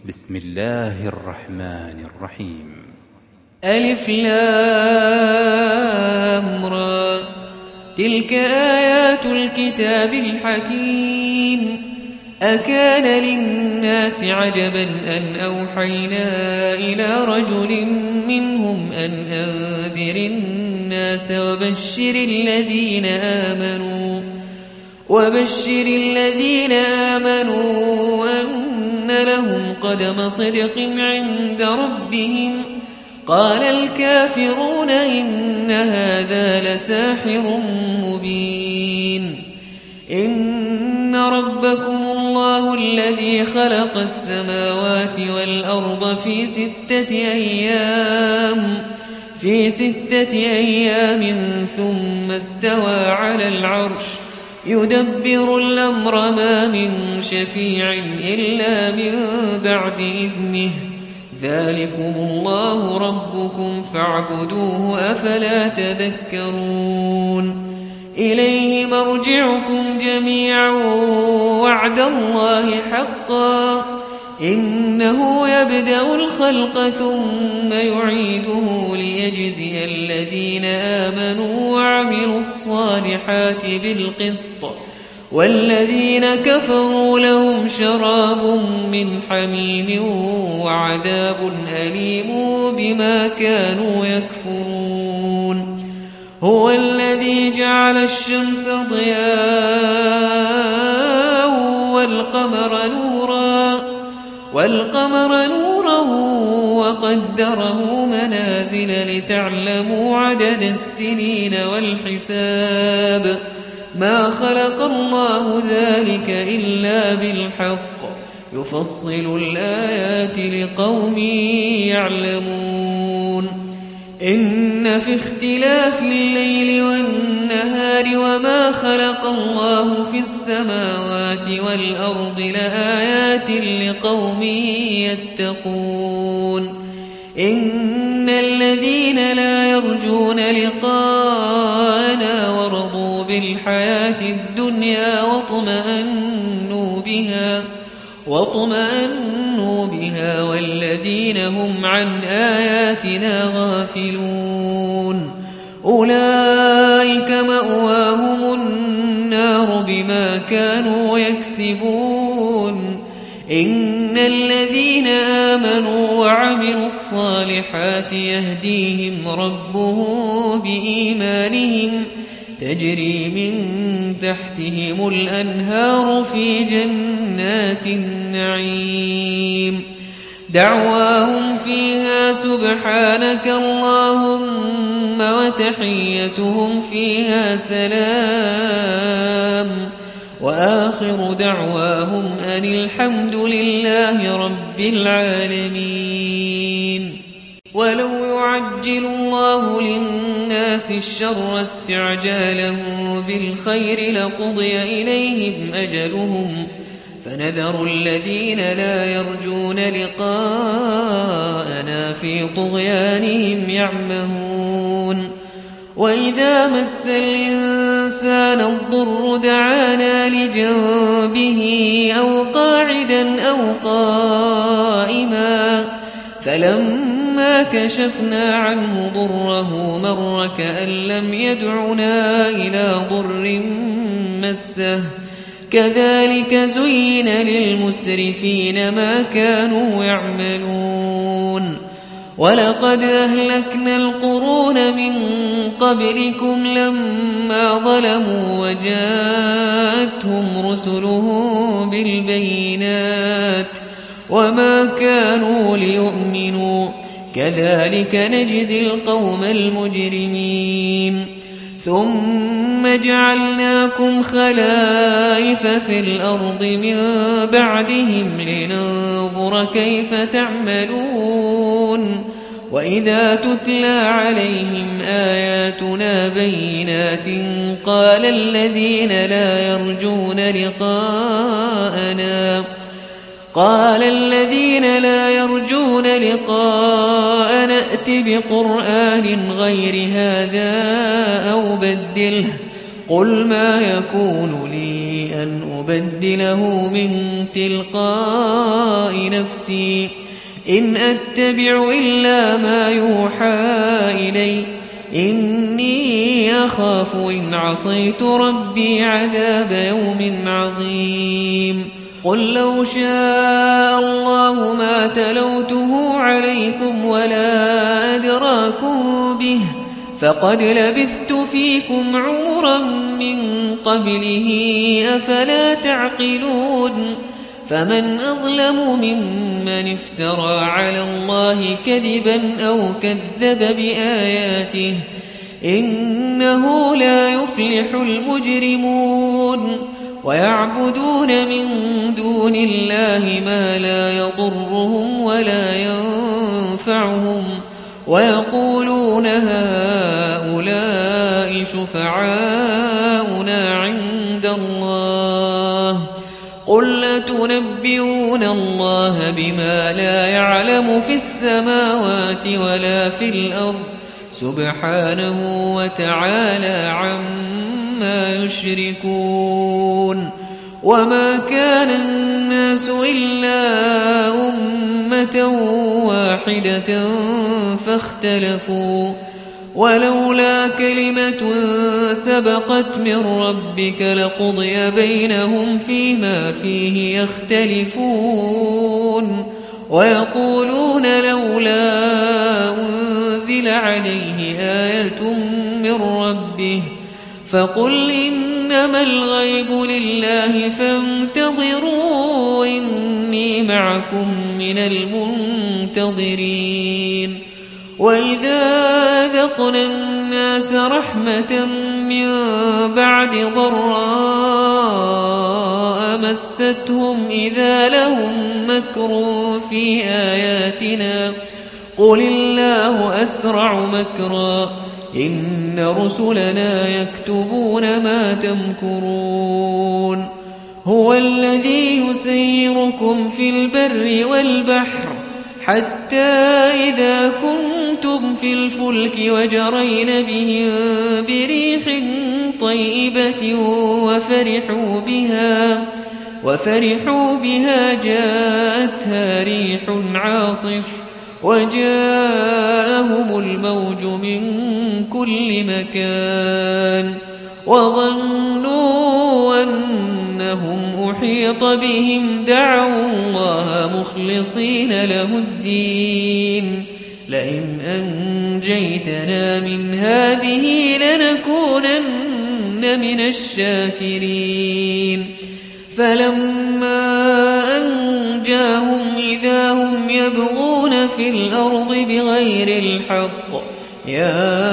بسم الله الرحمن الرحيم. ألف لام را، تلك آيات الكتاب الحكيم. أكان للناس عجبا أن أوحينا إلى رجل منهم أن أنذر الناس وبشر الذين آمنوا أن لهم قدم صدق عند ربهم. قال الكافرون إن هذا لساحر مبين. إن ربكم الله الذي خلق السماوات والأرض في 6 أيام ثم استوى على العرش يدبر الأمر ما من شفيع إلا من بعد إذنه. ذلكم الله ربكم فاعبدوه أفلا تذكرون. إليه مرجعكم جميعا وعد الله حقا إنه يبدأ الخلق ثم يعيده ليجزي الذين آمنوا وعملوا الصالحات بالقسط والذين كفروا لهم شراب من حميم وعذاب أليم بما كانوا يكفرون. هو الذي جعل الشمس ضياء والقمر نورا وقدره منازل لتعلموا عدد السنين والحساب. ما خلق الله ذلك إلا بالحق يفصل الآيات لقوم يعلمون. إن في اختلاف الليل والنهار وما خلق الله في السماوات والأرض لآيات لقوم يتقون. إن الذين لا يرجون لقاءنا ورضوا بالحياة الدنيا واطمأنوا بها والذين هم عن آياتنا غافلون أولئك مأواهم النار بما كانوا يكسبون. إن الذين آمنوا وعملوا الصالحات يهديهم ربهم بإيمانهم تجري من تحتهم الأنهار في جنات النعيم. دعواهم فيها سبحانك اللهم وتحيتهم فيها سلام وآخر دعواهم أن الحمد لله رب العالمين. ولو يعجل الله للناس الشر استعجاله بالخير لقضي إليهم أجلهم فنذر الذين لا يرجون لقاءنا في طغيانهم يعمهون. وإذا مس الإنسان الضر دعانا لجنبه أو قاعدا أو قائما فلما كشفنا عنه ضره مر كأن لم يدعنا إلى ضر مسه. كذلك زين للمسرفين ما كانوا يعملون. ولقد أهلكنا القرون من قبلكم لما ظلموا وجاءتهم رسلهم بالبينات وما كانوا ليؤمنوا. كذلك نجزي القوم المجرمين. ثم جعلناكم خلائف في الأرض من بعدهم لننظر كيف تعملون. وإذا تتلى عليهم آياتنا بينات قال الذين لا يرجون لقاءنا ائت بقرآن غير هذا أو بدله قل ما يكون لي أن أبدله من تلقاء نفسي إن أتبع إلا ما يوحى إلي إني أخاف إن عصيت ربي عذاب يوم عظيم قل لو شاء الله ما تلوته عليكم ولا أدراكم به فقد لبثت فيكم عمرا من قبله أفلا تعقلون فمن أظلم ممن افترى على الله كذبا أو كذب بآياته إنه لا يفلح المجرمون ويعبدون من دون الله ما لا يضرهم ولا ينفعهم ويقولون هؤلاء شفعاؤنا عند الله قل أتنبئون الله بما لا يعلم في السماوات ولا في الأرض سبحانه وتعالى عما يشركون وما كان الناس إلا أمة واحدة فاختلفوا ولولا كلمة سبقت من ربك لقضي بينهم فيما فيه يختلفون ويقولون لولا أنزل عليه آية من ربه فقل إنما الغيب لله فانتظروا إني معكم من المنتظرين وإذا أذقنا الناس رحمة من بعد ضراء مستهم إذا لهم مكر في آياتنا قل الله أسرع مكرا إن رسلنا يكتبون ما تمكرون هو الذي يسيركم في البر والبحر حتى إذا كنتم في الفلك وجرين بهم بريح طيبة وفرحوا بها جاءتها ريح عاصف وجاءهم الموج من كل مكان وظنوا أنهم أحيط بهم دعوا الله مخلصين له الدين لئن أنجيتنا من هذه لنكونن من الشاكرين فلما أنجاهم إذا هم يبغون في الأرض بغير الحق يا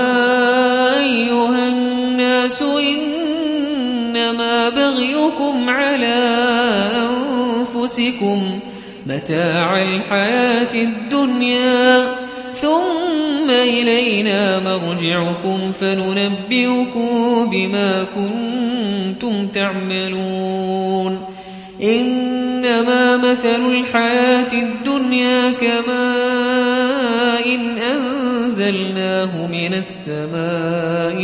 أيها الناس إنما بغيكم على أنفسكم متاع الحياة الدنيا ثم إلينا مرجعكم فننبئكم بما كنتم تعملون إنما مثل الحياة الدنيا كماء أنزلناه من السماء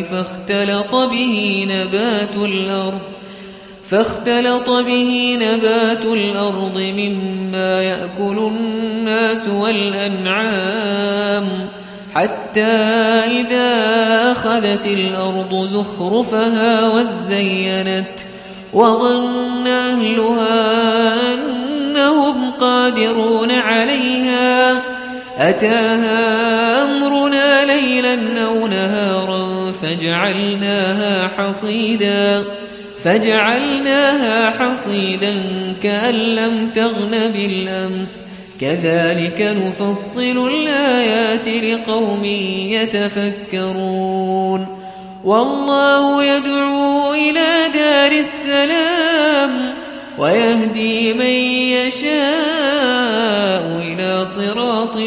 فاختلط به نبات الأرض مما يأكل الناس والأنعام حتى إذا أخذت الأرض زخرفها وزينت وظن أهلها أنهم قادرون عليها أتاها أمرنا ليلا أو نهارا فجعلناها حصيدا كأن لم تغن بالأمس كذلك نفصل الآيات لقوم يتفكرون والله يدعو إلى دار السلام ويهدي من يشاء إلى صراط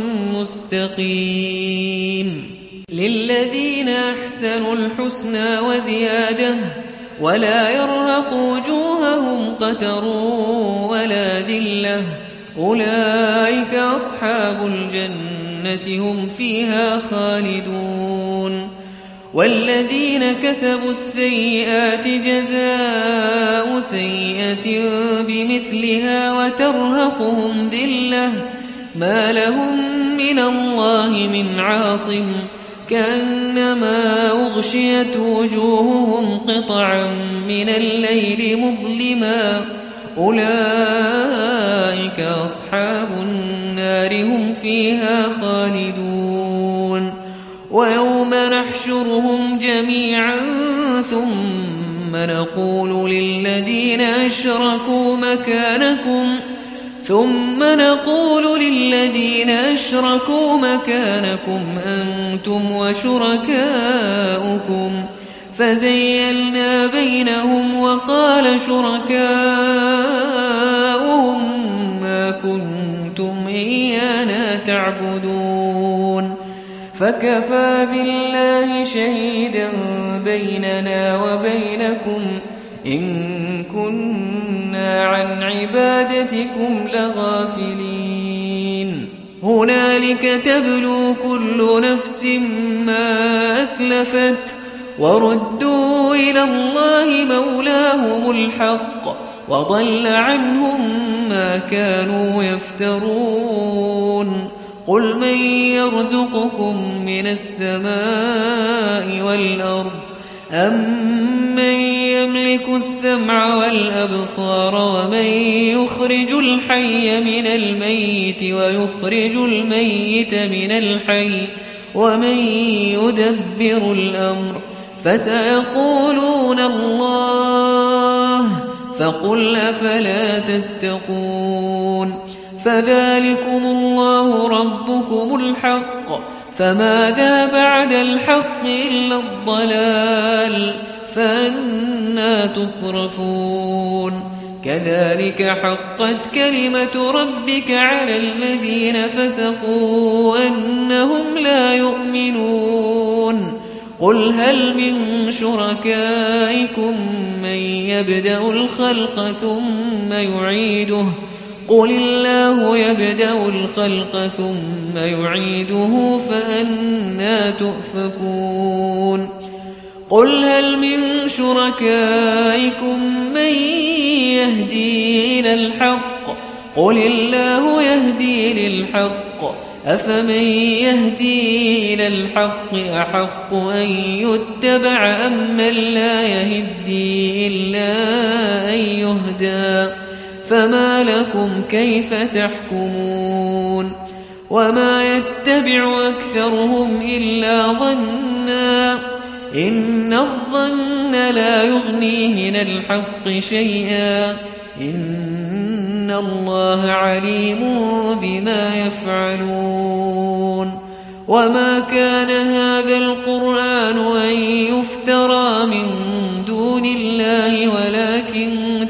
مستقيم للذين أحسنوا الحسنى وزيادة ولا يرهق وجوههم قتر ولا ذلة أولئك أصحاب الجنة هم فيها خالدون والذين كسبوا السيئات جزاء سيئة بمثلها وترهقهم ذلة ما لهم من الله من عاصم كأنما أغشيت وجوههم قطعا من الليل مظلما أولئك أصحاب النار هم فيها خالدون ويوم نحشرهم جميعا ثم نقول للذين أشركوا مكانكم أنتم وشركاؤكم فزيلنا بينهم وقال شركاؤهم ما كنتم إيانا تعبدون فكفى بالله شهيدا بيننا وبينكم إن كنا عن عبادتكم لغافلين هنالك تبلو كل نفس ما أسلفت وردوا إلى الله مولاهم الحق وضل عنهم ما كانوا يفترون قل من يرزقكم من السماء والأرض أمن يملك السمع والأبصار ومن يخرج الحي من الميت ويخرج الميت من الحي ومن يدبر الأمر فسيقولون الله فقل أفلا تتقون فذلكم الله ربكم الحق فماذا بعد الحق إلا الضلال فأنى تصرفون كذلك حقت كلمة ربك على الذين فسقوا أنهم لا يؤمنون قل هل من شركائكم من يبدأ الخلق ثم يعيده قل الله يبدأ الخلق ثم يعيده فأنى تؤفكون قل هل من شركائكم من يهدي إلى الحق قل الله يهدي للحق أفمن يهدي إلى الحق أحق أن يتبع أمن لا يهدي إلا أن يهدى فما لكم كيف تحكمون وما يتبع أكثرهم إلا ظنا إن الظن لا يغني من الحق شيئا إن الله عليم بما يفعلون وما كان هذا القرآن أن يفترى من دون الله ولكن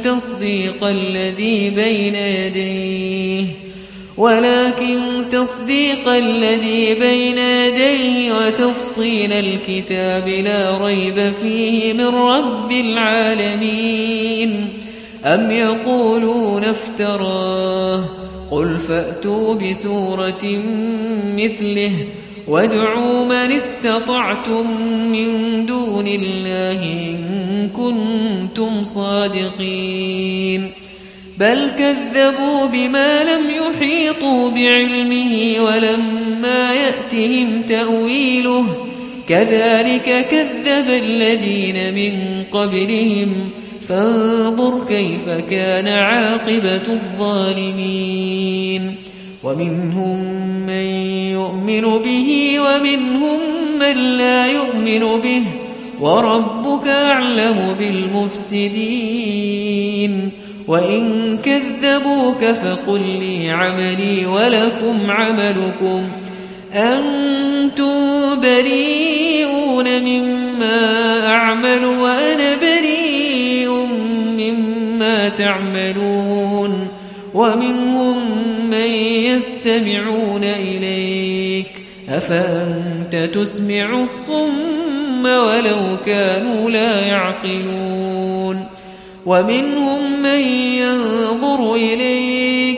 تصديق الذي بين يديه وتفصيل الكتاب لا ريب فيه من رب العالمين أم يقولون افتراه قل فأتوا بسورة مثله وادعوا من استطعتم من دون الله إن كنتم صادقين بل كذبوا بما لم يحيطوا بعلمه ولما يأتهم تأويله كذلك كذب الذين من قبلهم فانظر كيف كان عاقبة الظالمين ومنهم من يؤمن به ومنهم من لا يؤمن به وربك أعلم بالمفسدين وإن كذبوك فقل لي عملي ولكم عملكم أنتم بريئون مما أعمل وأنا بريء مما تعملون ومنهم من يستمعون إليك أفأنت تسمع الصم ولو كانوا لا يعقلون ومنهم من ينظر إليك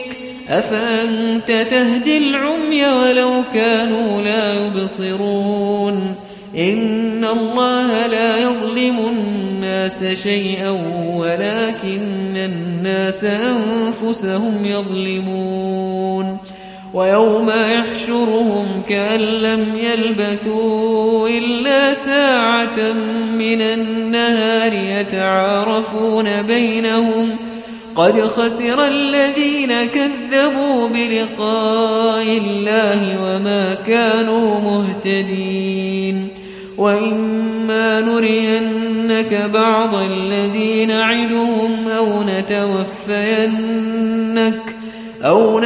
أفأنت تهدي العمي ولو كانوا لا يبصرون إن الله لا يظلم الناس شيئا ولكن الناس أنفسهم يظلمون ويوم يحشرهم كأن لم يلبثوا إلا ساعة من النهار يتعارفون بينهم قد خسر الذين كذبوا بلقاء الله وما كانوا مهتدين وإما نرينك بعض الذي نعدهم أو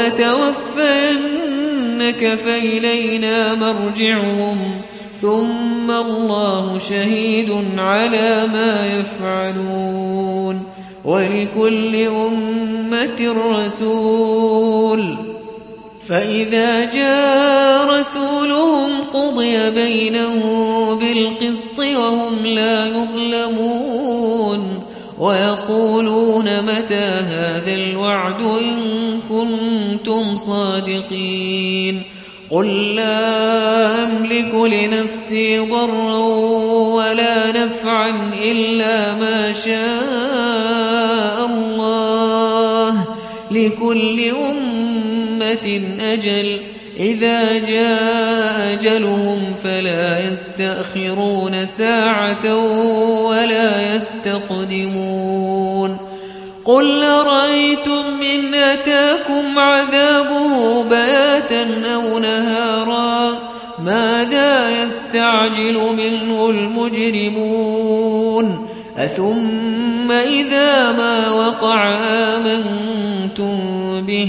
نتوفينك فإلينا مرجعهم ثم الله شهيد على ما يفعلون ولكل أمة رسول فإذا جاء رسولهم قضي بينهم بالقسط وهم لا يظلمون ويقولون متى هذا الوعد إن كنتم صادقين قل لا أملك لنفسي ضرا ولا نفعا إلا ما شاء الله لكل أمة أجل إذا جاء أجلهم فلا يستأخرون ساعة ولا يستقدمون قل أرأيتم إن أتاكم عذابه بياتا أو نهارا ماذا يستعجل منه المجرمون أثم إذا ما وقع آمنتم به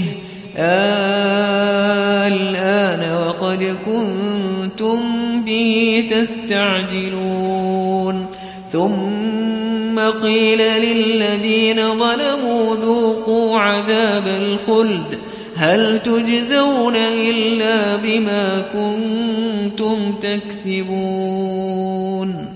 الآن وقد كنتم به تستعجلون ثم قيل للذين ظلموا ذوقوا عذاب الخلد هل تجزون إلا بما كنتم تكسبون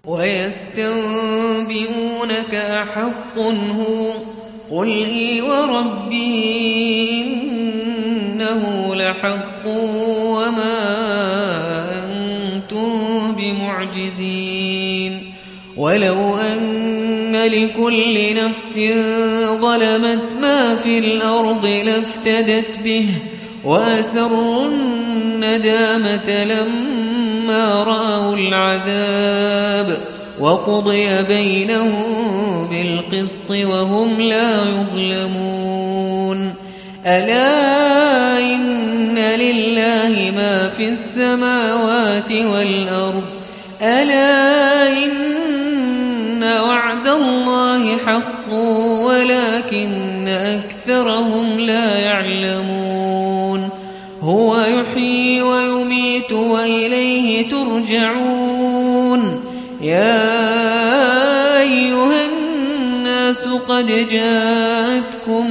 ويستنبئونك أحق هو قل إي وربي إنه لحق وما أنتم بمعجزين ولو أن لكل نفس ظلمت ما في الأرض لافتدت به وأسروا الندامة لما رأوا العذاب وقضي بينهم بالقسط وهم لا يظلمون ألا إن لله ما في السماوات والأرض ألا إن وعد الله حق ولكن أكثرهم لا يعلمون هو يحيي ويميت وإليه ترجعون يا أيها الناس قد جاءتكم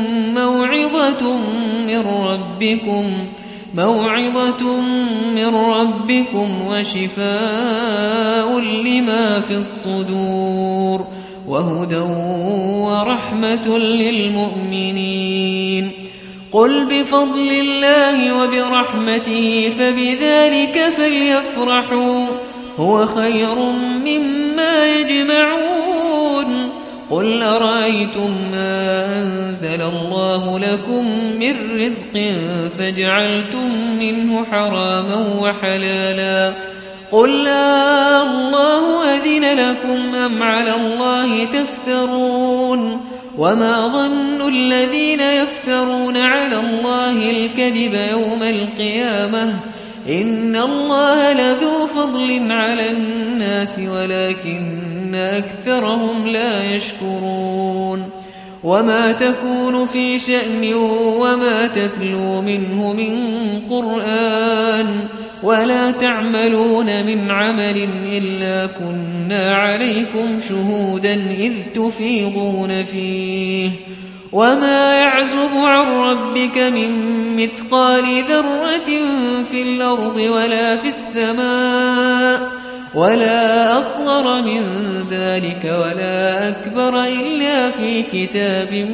موعظة من ربكم وشفاء لما في الصدور وهدى ورحمة للمؤمنين قل بفضل الله وبرحمته فبذلك فليفرحوا هو خير مما يجمعون قل أرأيتم ما أنزل الله لكم من رزق فجعلتم منه حراما وحلالا قل الله أذن لكم أم على الله تفترون وما ظن الذين يفترون على الله الكذب يوم القيامة إن الله لذو فضل على الناس ولكن أكثرهم لا يشكرون وما تكون في شأن وما تتلو منه من قرآن ولا تعملون من عمل إلا كنا عليكم شهودا إذ تفيضون فيه وما يعزب عن ربك من مثقال ذرة في الأرض ولا في السماء ولا أصغر من ذلك ولا أكبر إلا في كتاب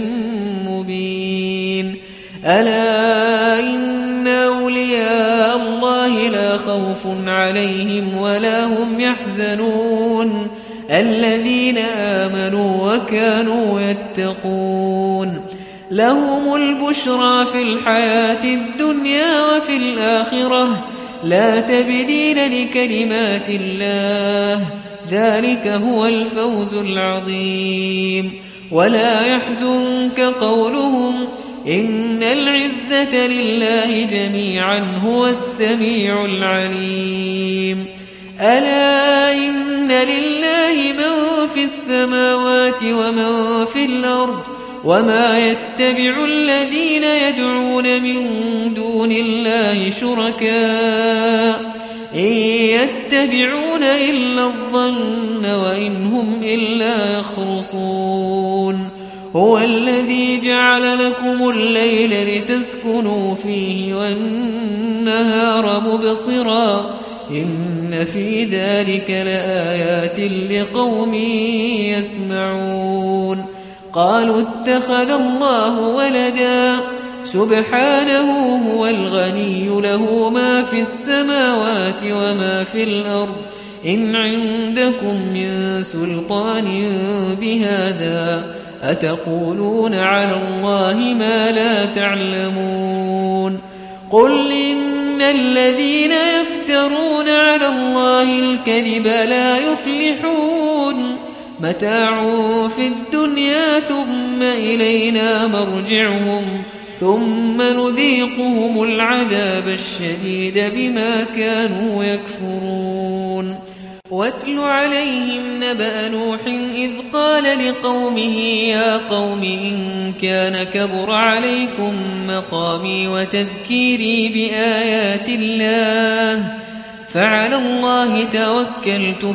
مبين ألا إن أولياء الله لا خوف عليهم ولا هم يحزنون الذين آمنوا وكانوا يتقون لهم البشرى في الحياة الدنيا وفي الآخرة لا تبديل لكلمات الله ذلك هو الفوز العظيم ولا يحزنك قولهم إن العزة لله جميعا هو السميع العليم ألا إن لله من في السماوات ومن في الأرض وما يتبع الذين يدعون من دون الله شركاء إن يتبعون إلا الظن وإن هم إلا يخرصون هو الذي جعل لكم الليل لتسكنوا فيه والنهار مبصرا إن في ذلك لآيات لقوم يسمعون قالوا اتخذ الله ولدا سبحانه هو الغني له ما في السماوات وما في الأرض إن عندكم من سلطان بهذا أتقولون على الله ما لا تعلمون قل إن الذين يفترون على الله الكذب لا يفلحون متاع في الدنيا ثم إلينا مرجعهم ثم نذيقهم العذاب الشديد بما كانوا يكفرون واتل عليهم نبأ نوح إذ قال لقومه يا قوم إن كان كبر عليكم مقامي وتذكيري بآيات الله فعلى الله توكلت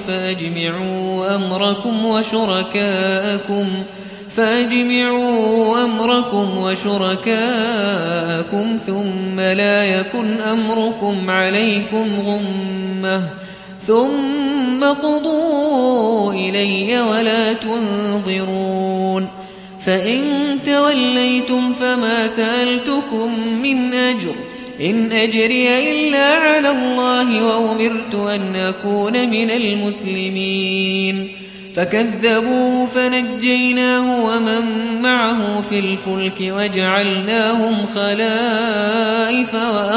فأجمعوا أمركم وشركاءكم ثم لا يكن أمركم عليكم غمة ثم قضوا إلي ولا تنظرون فإن توليتم فما سألتكم من أجر إن أجري إلا على الله وأمرت أن أكون من المسلمين فكذبوه فنجيناه ومن معه في الفلك وجعلناهم خلائف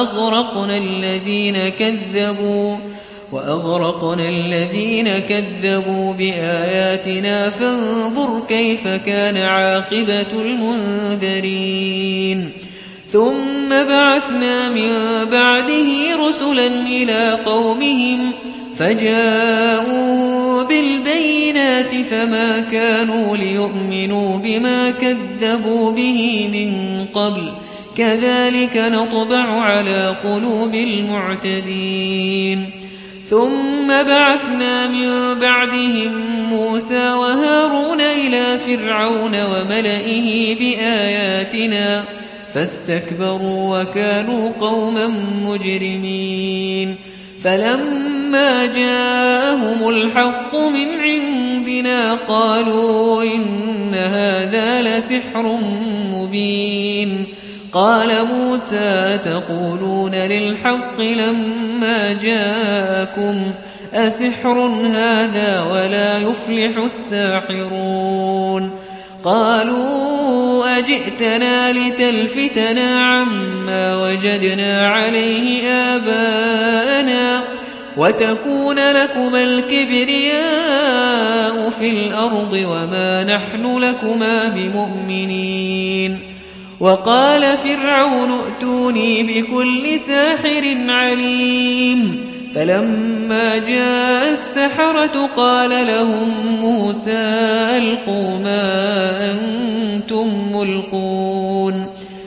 وأغرقنا الذين كذبوا بآياتنا فانظر كيف كان عاقبة المنذرين ثم بعثنا من بعده رسلا إلى قومهم فجاءوا بالبينات فما كانوا ليؤمنوا بما كذبوا به من قبل كذلك نطبع على قلوب المعتدين ثم بعثنا من بعدهم موسى وهارون إلى فرعون وملئه بآياتنا فاستكبروا وكانوا قوما مجرمين فلما جاءهم الحق من عندنا قالوا إن هذا لسحر مبين قال موسى تقولون للحق لما جاءكم أسحر هذا ولا يفلح الساحرون قالوا أجئتنا لتلفتنا عما وجدنا عليه آباءنا وتكون لكما الكبرياء في الأرض وما نحن لكما بمؤمنين وقال فرعون ائتوني بكل ساحر عليم فلما جاء السحرة قال لهم موسى ألقوا ما أنتم ملقون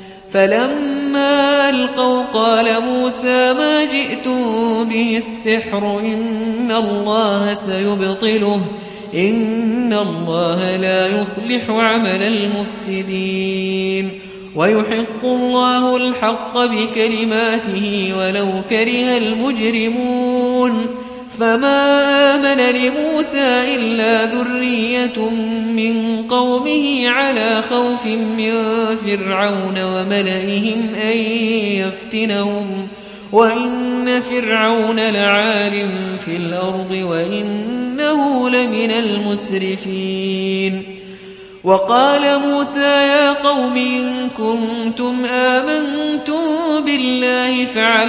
فلما ألقوا قال موسى ما جئتم به السحر إن الله سيبطله إن الله لا يصلح عمل المفسدين ويحق الله الحق بكلماته ولو كره المجرمون فما آمن لموسى إلا ذرية من قومه على خوف من فرعون وملئهم أن يفتنهم وإن فرعون لعال في الأرض وإنه لمن المسرفين وقال موسى يا قوم إن كنتم آمنتم بالله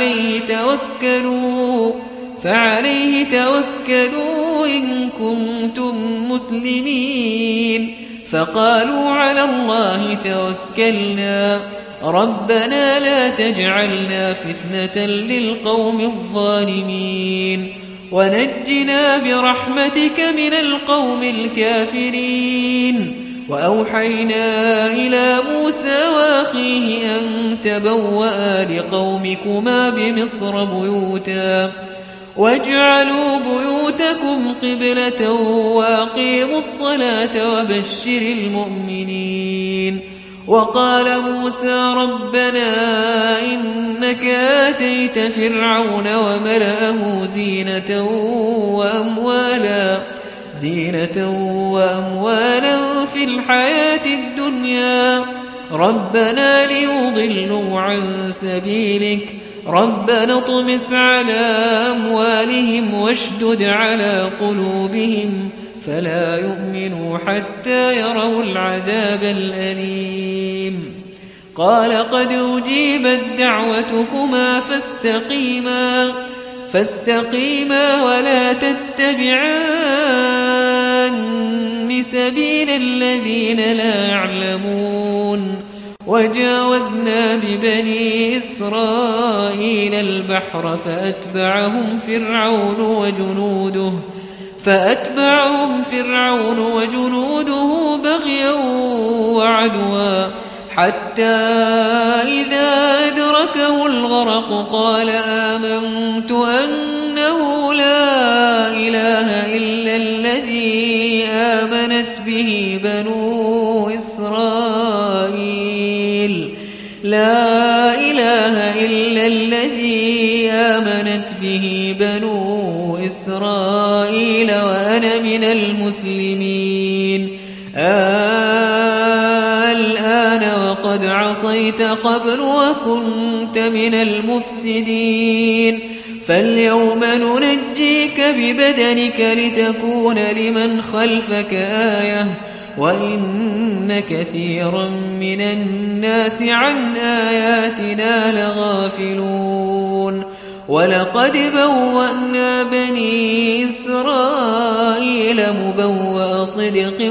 فعليه توكلوا إن كنتم مسلمين فقالوا على الله توكلنا ربنا لا تجعلنا فتنة للقوم الظالمين ونجنا برحمتك من القوم الكافرين وأوحينا إلى موسى وأخيه أن تبوأ لقومكما بمصر بيوتا واجعلوا بيوتكم قبلة وأقيموا الصلاة وبشر المؤمنين وقال موسى ربنا إنك آتيت فرعون وملأه زينة وأموالا في الحياة الدنيا ربنا ليضلوا عن سبيلك ربنا اطمس على أموالهم واشدد على قلوبهم فلا يؤمنوا حتى يروا العذاب الأليم قال قد أجيبت دعوتكما فاستقيما ولا تتبعان سبيل الذين لا يعلمون وجاوزنا ببني إسرائيل البحر فأتبعهم فرعون وجنوده بغيا وعدوا حتى إذا أدركه الغرق قال آمنت أنه لا إله إلا الذي آمنت به بنو إسرائيل وأنا من المسلمين الآن وقد عصيت قبل وكنت من المفسدين فاليوم ننجيك ببدنك لتكون لمن خلفك آية وإن كثيرا من الناس عن آياتنا لغافلون ولقد بوأنا بني إسرائيل مبوأ صدق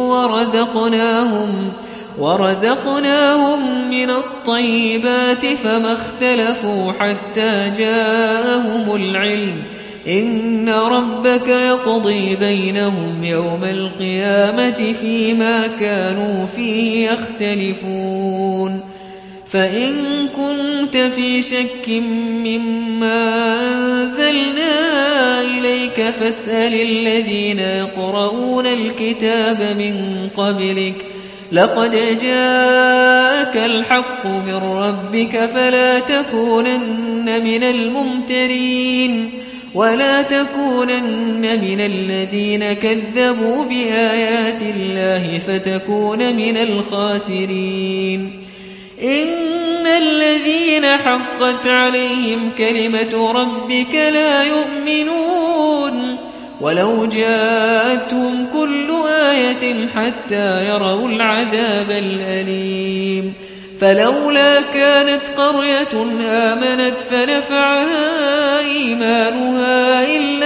ورزقناهم من الطيبات فما اختلفوا حتى جاءهم العلم إن ربك يقضي بينهم يوم القيامة فيما كانوا فيه يختلفون فإن كنت في شك مما أنزلنا إليك فاسأل الذين يقرؤون الكتاب من قبلك لقد جاءك الحق من ربك فلا تكونن من الممترين ولا تكونن من الذين كذبوا بآيات الله فتكون من الخاسرين إن الذين حقت عليهم كلمة ربك لا يؤمنون ولو جاءتهم كل آية حتى يروا العذاب الأليم فلولا كانت قرية آمنت فنفعها إيمانها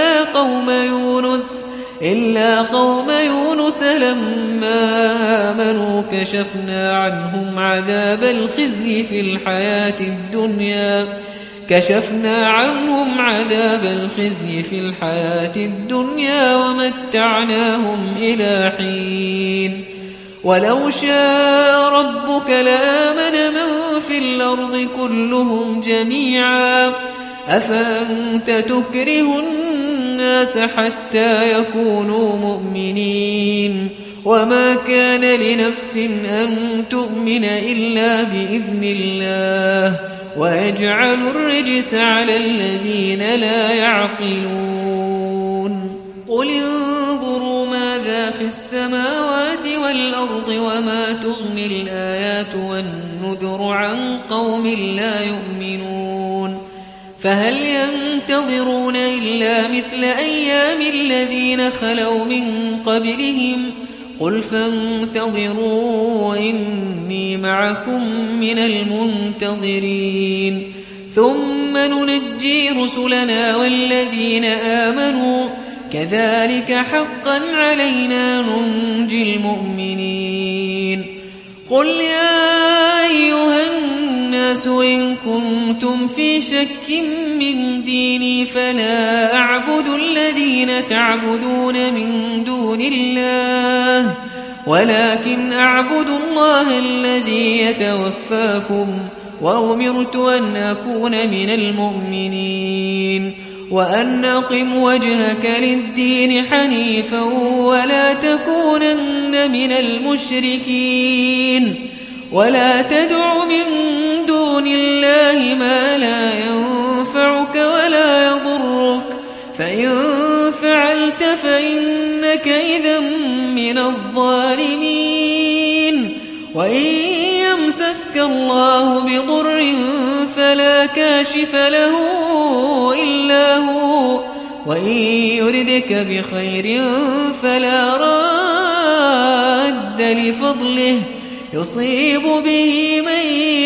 إلا قوم يونس لما آمنوا كشفنا عنهم عذاب الخزي في الحياة الدنيا ومتعناهم إلى حين ولو شاء ربك لآمن من في الأرض كلهم جميعا أفأنت تكره الناس حتى يكونوا مؤمنين وما كان لنفس أن تؤمن إلا بإذن الله ويجعل الرجس على الذين لا يعقلون قل انظروا ماذا في السماوات والأرض وما تغني الآيات والنذر عن قوم لا يؤمنون فهل ينتظرون إلا مثل أيام الذين خلوا من قبلهم قل فانتظروا إني معكم من المنتظرين ثم ننجي رسلنا والذين آمنوا كذلك حقا علينا ننجي المؤمنين قل يا أيها الناس إن كنتم في شك من ديني فلا أعبد الذين تعبدون من دون الله ولكن أعبد الله الذي يتوفاكم وأمرت أن أكون من المؤمنين وأن أقم وجهك للدين حنيفا ولا تكونن من المشركين ولا تدع من دون الله ما لا ينفعك ولا يضرك فإن فعلت فإنك إذا من الظالمين وإن يمسسك الله بضر فلا كاشف له إلا هو وإن يردك بخير فلا راد لفضله يصيب به من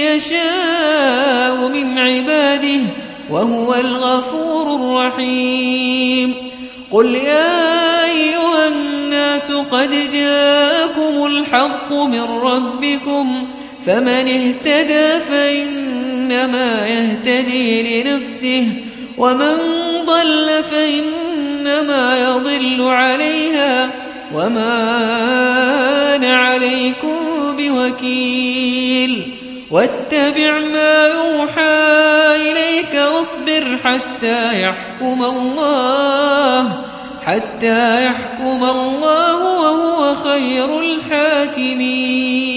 يشاء من عباده وهو الغفور الرحيم قل يا أيها الناس قد جاءكم الحق من ربكم فمن اهتدى فإنما يهتدي لنفسه ومن ضل فإنما يضل عليها وما أنا عليكم بوكيل واتبع ما يوحى إليك واصبر حتى يحكم الله وهو خير الحاكمين